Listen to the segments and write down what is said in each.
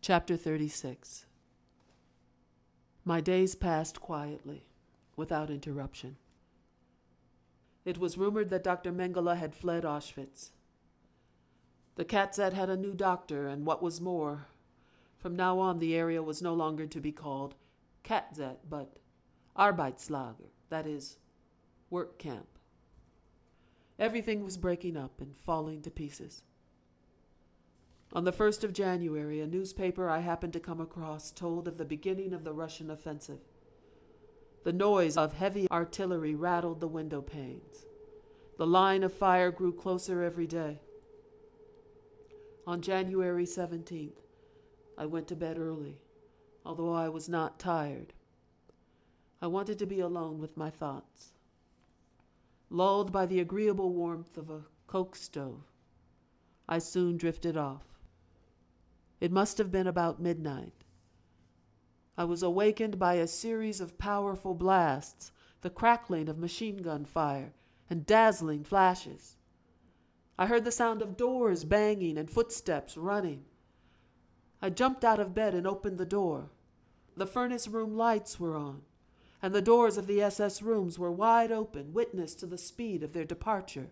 Chapter 36. My days passed quietly, without interruption. It was rumored that Dr. Mengele had fled Auschwitz. The KZ had a new doctor, and what was more, from now on the area was no longer to be called KZ, but Arbeitslager, that is, work camp. Everything was breaking up and falling to pieces. On the 1st of January, a newspaper I happened to come across told of the beginning of the Russian offensive. The noise of heavy artillery rattled the window panes. The line of fire grew closer every day. On January 17th, I went to bed early, although I was not tired. I wanted to be alone with my thoughts. Lulled by the agreeable warmth of a coke stove, I soon drifted off. It must have been about midnight. I was awakened by a series of powerful blasts, the crackling of machine gun fire, and dazzling flashes. I heard the sound of doors banging and footsteps running. I jumped out of bed and opened the door. The furnace room lights were on, and the doors of the SS rooms were wide open, witness to the speed of their departure.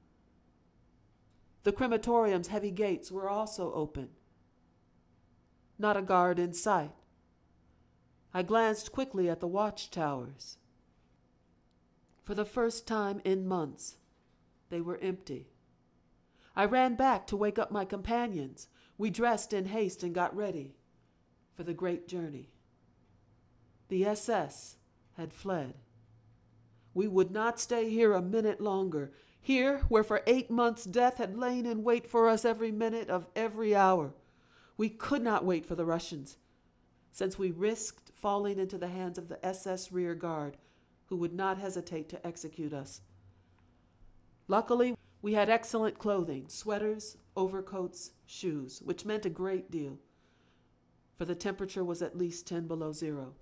The crematorium's heavy gates were also open. Not a guard in sight. I glanced quickly at the watchtowers. For the first time in months, they were empty. I ran back to wake up my companions. We dressed in haste and got ready for the great journey. The SS had fled. We would not stay here a minute longer, here where for 8 months death had lain in wait for us every minute of every hour. We could not wait for the Russians, since we risked falling into the hands of the SS rear guard, who would not hesitate to execute us. Luckily, we had excellent clothing, sweaters, overcoats, shoes, which meant a great deal, for the temperature was at least 10 below zero.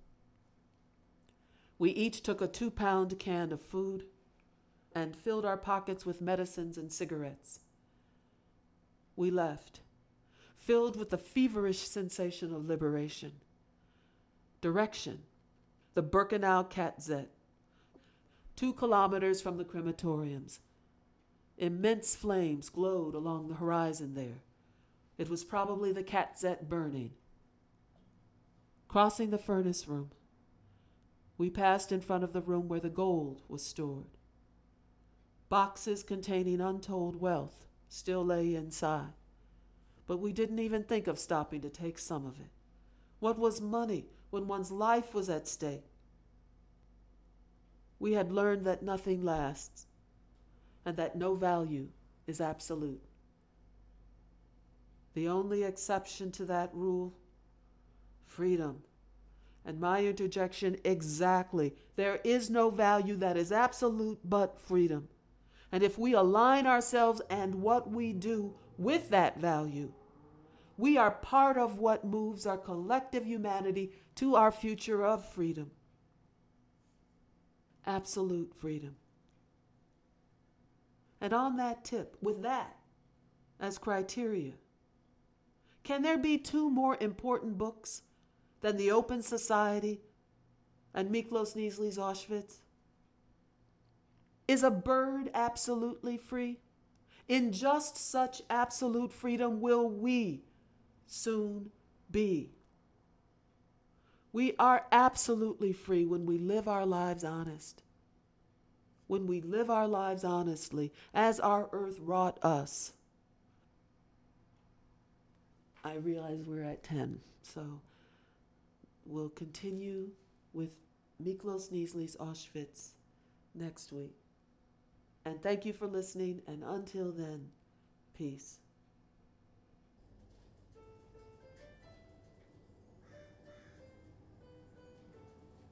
We each took a 2-pound can of food and filled our pockets with medicines and cigarettes. We left, filled with the feverish sensation of liberation. Direction, the Birkenau KZ, 2 kilometers from the crematoriums. Immense flames glowed along the horizon there. It was probably the KZ burning. Crossing the furnace room, we passed in front of the room where the gold was stored. Boxes containing untold wealth still lay inside, but we didn't even think of stopping to take some of it. What was money when one's life was at stake? We had learned that nothing lasts, and that no value is absolute. The only exception to that rule, freedom. And my interjection, exactly. There is no value that is absolute but freedom. And if we align ourselves and what we do with that value, we are part of what moves our collective humanity to our future of freedom. Absolute freedom. And on that tip, with that as criteria, can there be 2 more important books than The Open Society and Miklos Niezhly's Auschwitz? Is a bird absolutely free? In just such absolute freedom will we soon be. We are absolutely free when we live our lives honest. When we live our lives honestly, as our earth wrought us. I realize we're at 10, so we'll continue with Miklos Niezhly's Auschwitz next week. And thank you for listening, and until then, peace.